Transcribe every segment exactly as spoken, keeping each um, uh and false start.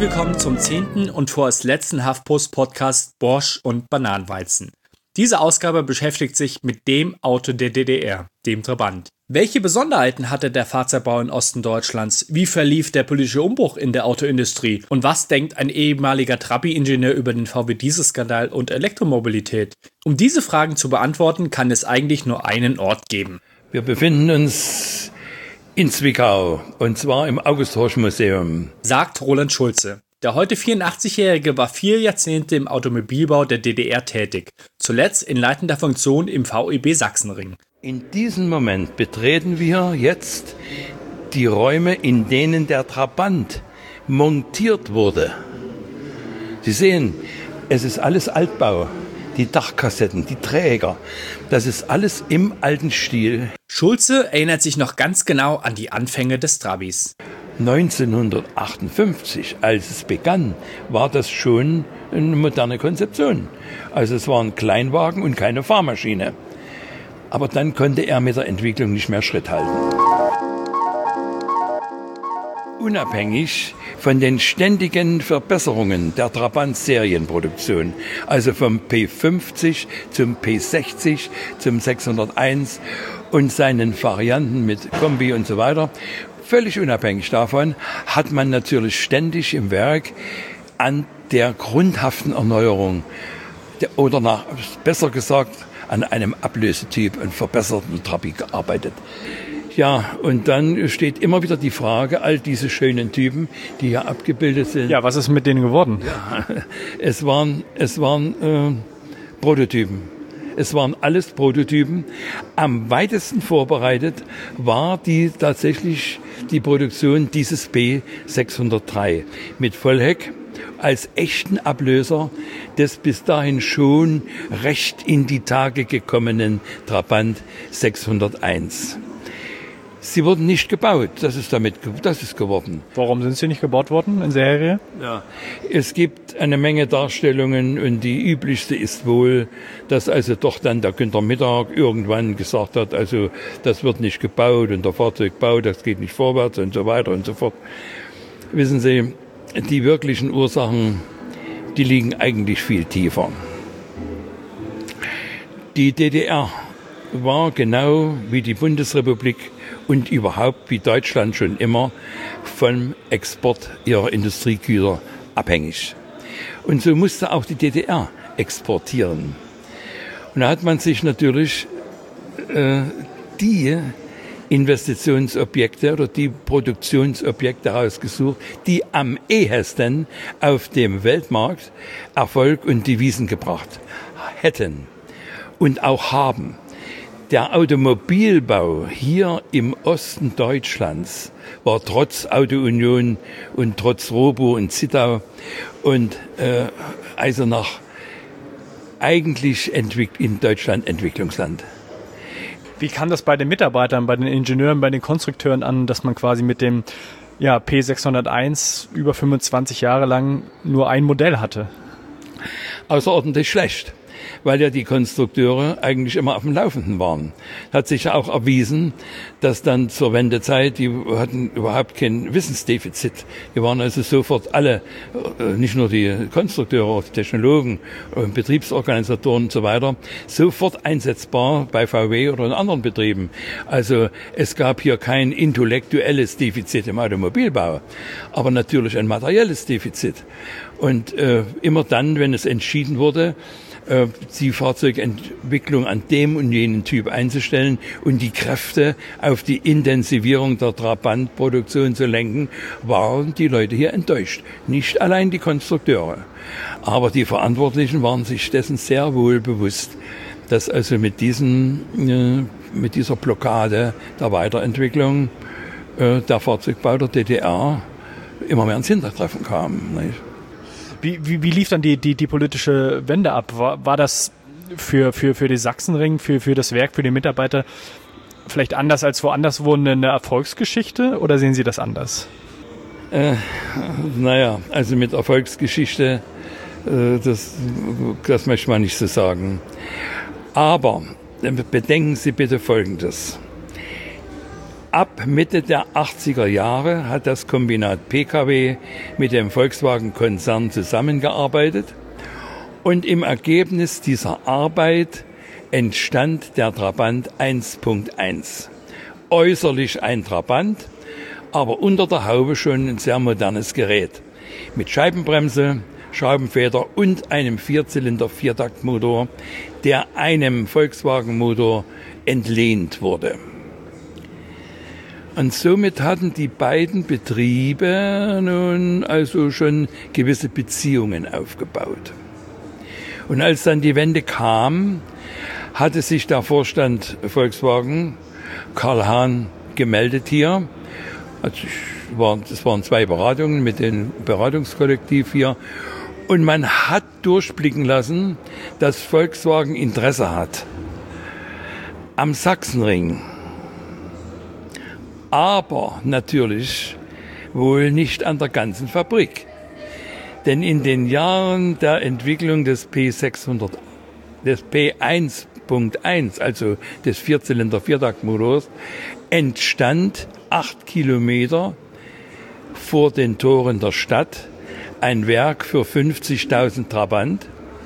willkommen zum zehnten und vorerst letzten HuffPost-Podcast Borscht und Bananenweizen. Diese Ausgabe beschäftigt sich mit dem Auto der D D R, dem Trabant. Welche Besonderheiten hatte der Fahrzeugbau im Osten Deutschlands? Wie verlief der politische Umbruch in der Autoindustrie? Und was denkt ein ehemaliger Trabi-Ingenieur über den V W-Dieselskandal und Elektromobilität? Um diese Fragen zu beantworten, kann es eigentlich nur einen Ort geben. Wir befinden uns in Zwickau, und zwar im August-Horch-Museum, sagt Roland Schulze. Der heute vierundachtzigjährige war vier Jahrzehnte im Automobilbau der D D R tätig, zuletzt in leitender Funktion im V E B Sachsenring. In diesem Moment betreten wir jetzt die Räume, in denen der Trabant montiert wurde. Sie sehen, es ist alles Altbau. Die Dachkassetten, die Träger, das ist alles im alten Stil. Schulze erinnert sich noch ganz genau an die Anfänge des Trabis. neunzehnhundertachtundfünfzig, als es begann, war das schon eine moderne Konzeption. Also es war ein Kleinwagen und keine Fahrmaschine. Aber dann konnte er mit der Entwicklung nicht mehr Schritt halten. Unabhängig von den ständigen Verbesserungen der Trabant-Serienproduktion, also vom P fünfzig zum P sechzig, zum sechshunderteins und seinen Varianten mit Kombi und so weiter, völlig unabhängig davon, hat man natürlich ständig im Werk an der grundhaften Erneuerung oder nach, besser gesagt, an einem Ablösetyp, einem verbesserten Trabi gearbeitet. Ja, und dann steht immer wieder die Frage, all diese schönen Typen, die hier abgebildet sind. Ja, was ist mit denen geworden? Ja, es waren, es waren äh, Prototypen. Es waren alles Prototypen. Am weitesten vorbereitet war die tatsächlich die Produktion dieses B sechshundertdrei mit Vollheck als echten Ablöser des bis dahin schon recht in die Tage gekommenen Trabant sechshunderteins. Sie wurden nicht gebaut, das ist damit, das ist geworden. Warum sind sie nicht gebaut worden in Serie? Ja, es gibt eine Menge Darstellungen und die üblichste ist wohl, dass also doch dann der Günter Mittag irgendwann gesagt hat, also das wird nicht gebaut und der Fahrzeugbau, das geht nicht vorwärts und so weiter und so fort. Wissen Sie, die wirklichen Ursachen, die liegen eigentlich viel tiefer. Die D D R war genau wie die Bundesrepublik und überhaupt wie Deutschland schon immer vom Export ihrer Industriegüter abhängig. Und so musste auch die D D R exportieren. Und da hat man sich natürlich äh, die Investitionsobjekte oder die Produktionsobjekte rausgesucht, die am ehesten auf dem Weltmarkt Erfolg und Devisen gebracht hätten und auch haben. Der Automobilbau hier im Osten Deutschlands war trotz Auto-Union und trotz Robo und Zittau und äh, Eisenach eigentlich entwick- in Deutschland Entwicklungsland. Wie kam das bei den Mitarbeitern, bei den Ingenieuren, bei den Konstrukteuren an, dass man quasi mit dem ja, P sechshunderteins über fünfundzwanzig Jahre lang nur ein Modell hatte? Außerordentlich schlecht, weil ja die Konstrukteure eigentlich immer auf dem Laufenden waren. Hat sich ja auch erwiesen, dass dann zur Wendezeit, die hatten überhaupt kein Wissensdefizit. Die waren also sofort alle, nicht nur die Konstrukteure, auch die Technologen, Betriebsorganisatoren und so weiter, sofort einsetzbar bei V W oder in anderen Betrieben. Also es gab hier kein intellektuelles Defizit im Automobilbau, aber natürlich ein materielles Defizit. Und äh, immer dann, wenn es entschieden wurde, die Fahrzeugentwicklung an dem und jenen Typ einzustellen und die Kräfte auf die Intensivierung der Trabantproduktion zu lenken, waren die Leute hier enttäuscht. Nicht allein die Konstrukteure, aber die Verantwortlichen waren sich dessen sehr wohl bewusst, dass also mit diesen, äh, mit dieser Blockade der Weiterentwicklung äh, der Fahrzeugbau der D D R immer mehr ins Hintertreffen kam. Nicht? Wie, wie, wie lief dann die, die, die politische Wende ab? War, war das für, für, für den Sachsenring, für, für das Werk, für die Mitarbeiter vielleicht anders als woanders wo eine Erfolgsgeschichte oder sehen Sie das anders? Äh, naja, also mit Erfolgsgeschichte, äh, das, das möchte man nicht so sagen. Aber bedenken Sie bitte Folgendes. Ab Mitte der achtziger Jahre hat das Kombinat P K W mit dem Volkswagen-Konzern zusammengearbeitet und im Ergebnis dieser Arbeit entstand der Trabant eins Punkt eins. Äußerlich ein Trabant, aber unter der Haube schon ein sehr modernes Gerät. Mit Scheibenbremse, Schraubenfeder und einem Vierzylinder-Viertaktmotor, der einem Volkswagen-Motor entlehnt wurde. Und somit hatten die beiden Betriebe nun also schon gewisse Beziehungen aufgebaut. Und als dann die Wende kam, hatte sich der Vorstand Volkswagen, Karl Hahn, gemeldet hier. Also es waren zwei Beratungen mit dem Beratungskollektiv hier. Und man hat durchblicken lassen, dass Volkswagen Interesse hat am Sachsenring. Aber natürlich wohl nicht an der ganzen Fabrik. Denn in den Jahren der Entwicklung des P sechshundert, des P eins Punkt eins, also des Vierzylinder-Viertaktmotors, entstand acht Kilometer vor den Toren der Stadt ein Werk für fünfzigtausend Trabant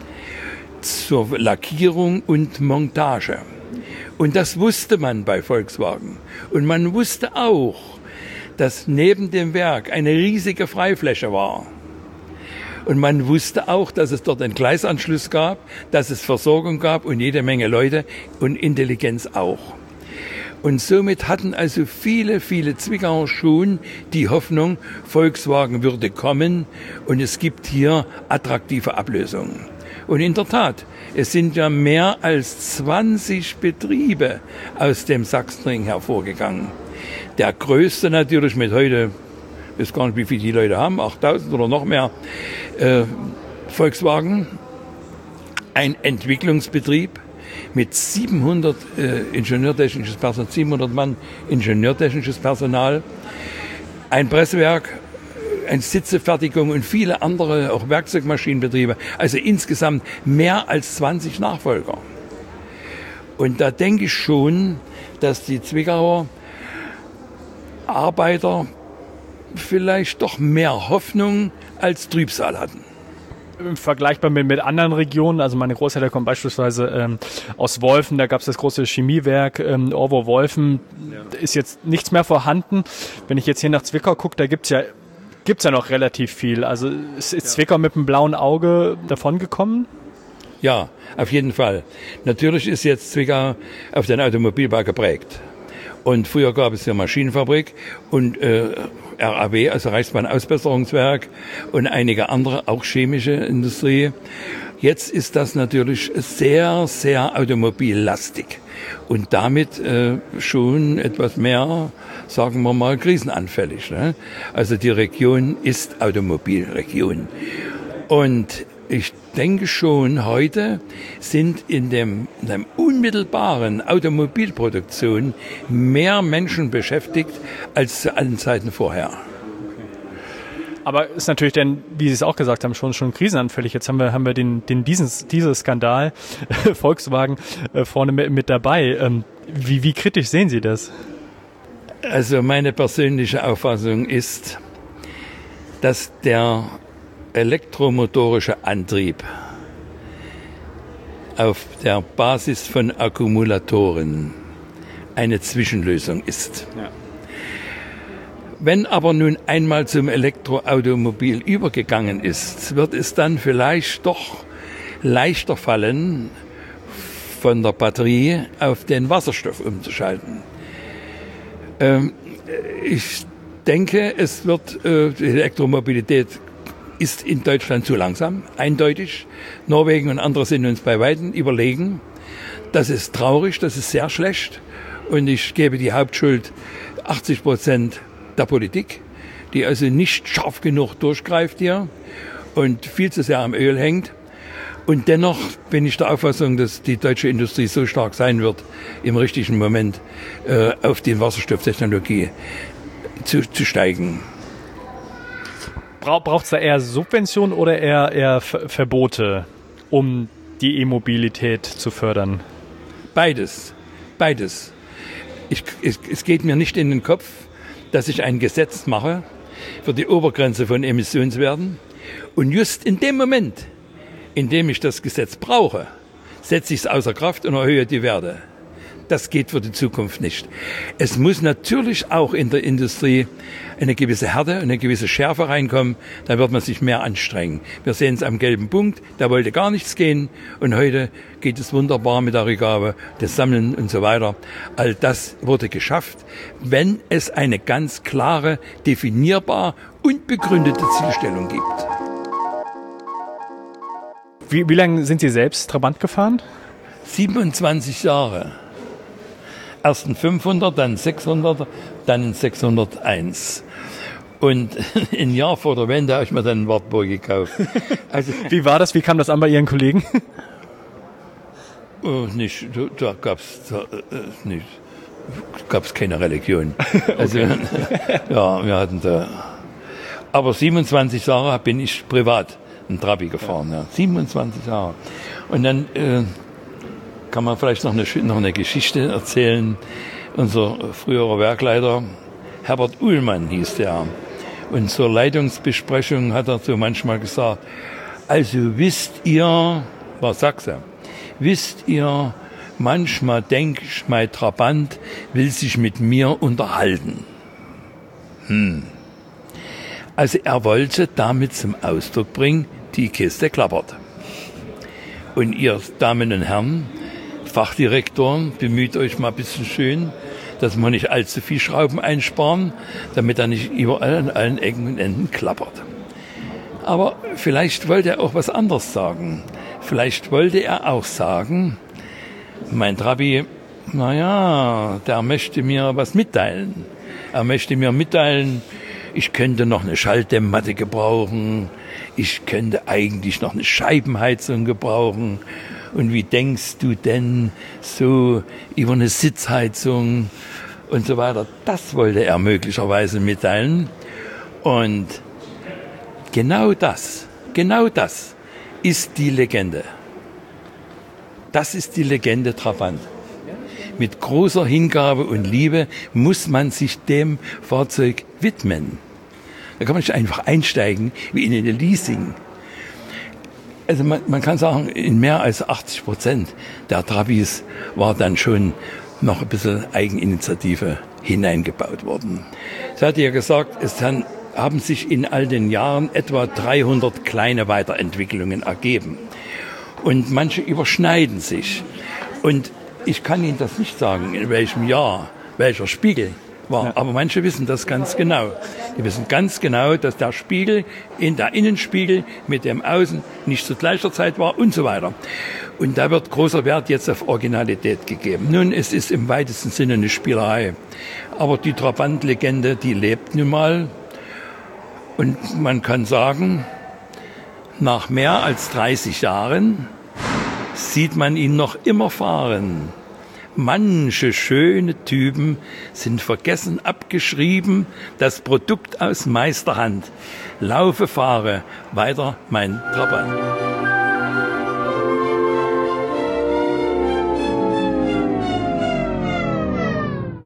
zur Lackierung und Montage. Und das wusste man bei Volkswagen. Und man wusste auch, dass neben dem Werk eine riesige Freifläche war. Und man wusste auch, dass es dort einen Gleisanschluss gab, dass es Versorgung gab und jede Menge Leute und Intelligenz auch. Und somit hatten also viele, viele Zwickauer schon die Hoffnung, Volkswagen würde kommen und es gibt hier attraktive Ablösungen. Und in der Tat, es sind ja mehr als zwanzig Betriebe aus dem Sachsenring hervorgegangen. Der größte natürlich mit heute, ich weiß gar nicht, wie viele die Leute haben, achttausend oder noch mehr, äh, Volkswagen, ein Entwicklungsbetrieb mit siebenhundert äh, ingenieurtechnisches Personal, siebenhundert Mann ingenieurtechnisches Personal, ein Presswerk, eine Sitzefertigung und viele andere, auch Werkzeugmaschinenbetriebe. Also insgesamt mehr als zwanzig Nachfolger. Und da denke ich schon, dass die Zwickauer Arbeiter vielleicht doch mehr Hoffnung als Trübsal hatten. Vergleichbar mit, mit anderen Regionen, also meine Großeltern kommen beispielsweise ähm, aus Wolfen, da gab es das große Chemiewerk ähm, Orwo-Wolfen, ja. Ist jetzt nichts mehr vorhanden. Wenn ich jetzt hier nach Zwickau gucke, da gibt's ja gibt's ja noch relativ viel. Also ist, ist ja. Zwickau mit einem blauen Auge davongekommen? Ja, auf jeden Fall. Natürlich ist jetzt Zwickau auf den Automobilbau geprägt. Und früher gab es ja Maschinenfabrik und äh, R A W, also Reichsbahn-Ausbesserungswerk und einige andere, auch chemische Industrie. Jetzt ist das natürlich sehr, sehr automobillastig und damit äh, schon etwas mehr, sagen wir mal, krisenanfällig. Ne? Also die Region ist Automobilregion. Und ich denke schon, heute sind in dem, in dem unmittelbaren Automobilproduktion mehr Menschen beschäftigt als zu allen Zeiten vorher. Aber ist natürlich denn, wie Sie es auch gesagt haben, schon schon krisenanfällig. Jetzt haben wir haben wir den den diesen diesen Skandal Volkswagen äh, vorne mit, mit dabei. Ähm, wie wie kritisch sehen Sie das? Also meine persönliche Auffassung ist, dass der elektromotorische Antrieb auf der Basis von Akkumulatoren eine Zwischenlösung ist. Ja. Wenn aber nun einmal zum Elektroautomobil übergegangen ist, wird es dann vielleicht doch leichter fallen, von der Batterie auf den Wasserstoff umzuschalten. Ähm, ich denke, es wird, äh, die Elektromobilität ist in Deutschland zu langsam, eindeutig. Norwegen und andere sind uns bei Weitem überlegen. Das ist traurig, das ist sehr schlecht. Und ich gebe die Hauptschuld achtzig Prozent der Politik, die also nicht scharf genug durchgreift hier und viel zu sehr am Öl hängt. Und dennoch bin ich der Auffassung, dass die deutsche Industrie so stark sein wird, im richtigen Moment äh, auf die Wasserstofftechnologie zu, zu steigen. Braucht es da eher Subventionen oder eher, eher Verbote, um die E-Mobilität zu fördern? Beides. Beides. ich, es, es geht mir nicht in den Kopf, dass ich ein Gesetz mache für die Obergrenze von Emissionswerten und just in dem Moment, in dem ich das Gesetz brauche, setze ich es außer Kraft und erhöhe die Werte. Das geht für die Zukunft nicht. Es muss natürlich auch in der Industrie eine gewisse Härte, eine gewisse Schärfe reinkommen. Da wird man sich mehr anstrengen. Wir sehen es am gelben Punkt. Da wollte gar nichts gehen. Und heute geht es wunderbar mit der Rückgabe, das Sammeln und so weiter. All das wurde geschafft, wenn es eine ganz klare, definierbar und begründete Zielstellung gibt. Wie, wie lange sind Sie selbst Trabant gefahren? siebenundzwanzig Jahre. Erst ein fünfhundert, dann ein sechshundert, dann ein sechshunderteins. Und ein Jahr vor der Wende habe ich mir dann einen Wartburg gekauft. Also, wie war das? Wie kam das an bei Ihren Kollegen? Oh, nicht, da, da gab es da, äh, nicht, gab's keine Religion. Also, okay. Ja, wir hatten da. Aber siebenundzwanzig Jahre bin ich privat einen Trabi gefahren. Ja. siebenundzwanzig Jahre. Und dann äh, kann man vielleicht noch eine, noch eine Geschichte erzählen. Unser früherer Werkleiter, Herbert Uhlmann hieß der. Und zur Leitungsbesprechung hat er so manchmal gesagt, also wisst ihr, war Sachse, wisst ihr, manchmal denk ich, mein Trabant will sich mit mir unterhalten. Hm. Also er wollte damit zum Ausdruck bringen, die Kiste klappert. Und ihr Damen und Herren, Fachdirektoren, bemüht euch mal ein bisschen schön, dass wir nicht allzu viel Schrauben einsparen, damit er nicht überall an allen Ecken und Enden klappert. Aber vielleicht wollte er auch was anderes sagen. Vielleicht wollte er auch sagen, mein Trabi, naja, der möchte mir was mitteilen. Er möchte mir mitteilen, ich könnte noch eine Schalldämmmatte gebrauchen, ich könnte eigentlich noch eine Scheibenheizung gebrauchen. Und wie denkst du denn so über eine Sitzheizung und so weiter? Das wollte er möglicherweise mitteilen. Und genau das, genau das ist die Legende. Das ist die Legende Trabant. Mit großer Hingabe und Liebe muss man sich dem Fahrzeug widmen. Da kann man nicht einfach einsteigen wie in eine Leasing. Also man, man kann sagen, in mehr als achtzig Prozent der Trabis war dann schon noch ein bisschen Eigeninitiative hineingebaut worden. Ich hatte ja gesagt, es dann, haben sich in all den Jahren etwa dreihundert kleine Weiterentwicklungen ergeben. Und manche überschneiden sich. Und ich kann Ihnen das nicht sagen, in welchem Jahr, welcher Spiegel war. Ja. Aber manche wissen das ganz genau. Die wissen ganz genau, dass der Spiegel in der Innenspiegel mit dem Außen nicht zu gleicher Zeit war und so weiter. Und da wird großer Wert jetzt auf Originalität gegeben. Nun, es ist im weitesten Sinne eine Spielerei. Aber die Trabant-Legende, die lebt nun mal. Und man kann sagen, nach mehr als dreißig Jahren sieht man ihn noch immer fahren. Manche schöne Typen sind vergessen abgeschrieben, das Produkt aus Meisterhand. Laufe, fahre, weiter mein Trabant.